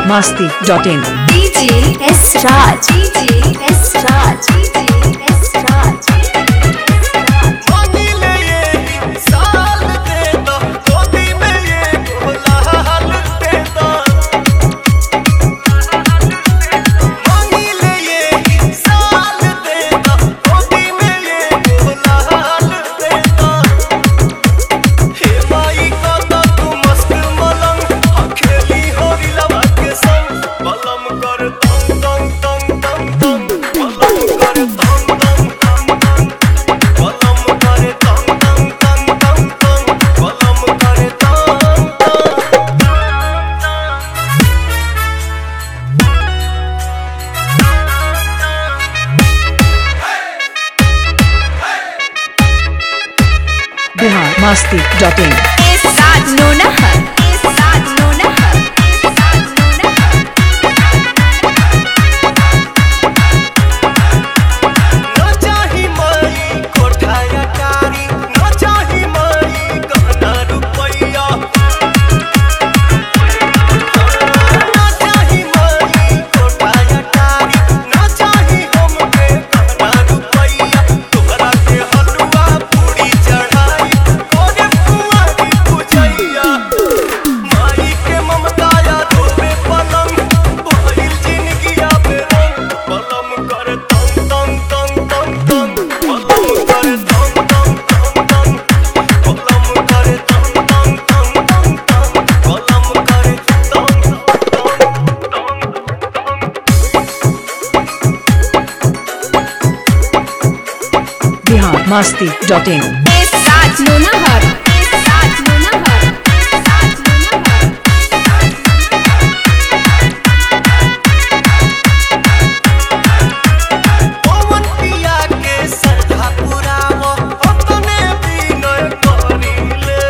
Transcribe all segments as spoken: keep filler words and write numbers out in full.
masti dot in. D J S Raj, D J S Raj, D J S Raj. Bihar masti dot in. S Raj Nonahar, S Raj Nonahar, S Raj Nonahar. ना चाही माई कोठाया कारी, ना चाही माई गहना रुपैया, ना चाही माई कोठाया कारी, ना चाही हमके गहना रुपैया। तोहरा के हलवा पूरी चढ़ाई ओरे कुंवारी पूजैया। माई के ममताया रोवे पलंग भइल जिंदगिया बेरंग। पलम कर तंग तंग तंग तंग तंग, पलम कर तंग तंग तंग तंग, पलम कर तंग तंग तंग तंग तंग, पलम कर तंग Bihar masti dot in. S Raj Nonahar, S Raj Nonahar, S Raj Nonahar. पवन पिया के श्रद्धा पुरावो अपने विनय करिले।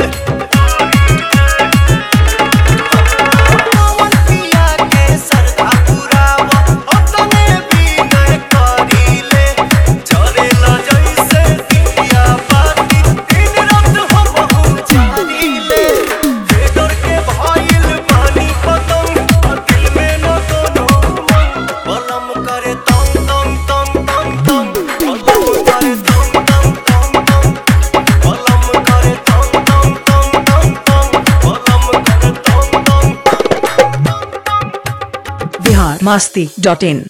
पवन पिया के श्रद्धा पुरावो अपने विनय करिले। चरेला जैसे दिया बाती दिन रात हम बहुत जानिले। बेदर के भइल पानी पतंग दिल में न कोनो मन। पलम करे तंग तंग तंग तंग तंग, पलम करे तंग तंग तंग तंग, पलम करे तंग तंग तंग तंग तंग, पलम करे तंग तंग। Bihar masti dot in.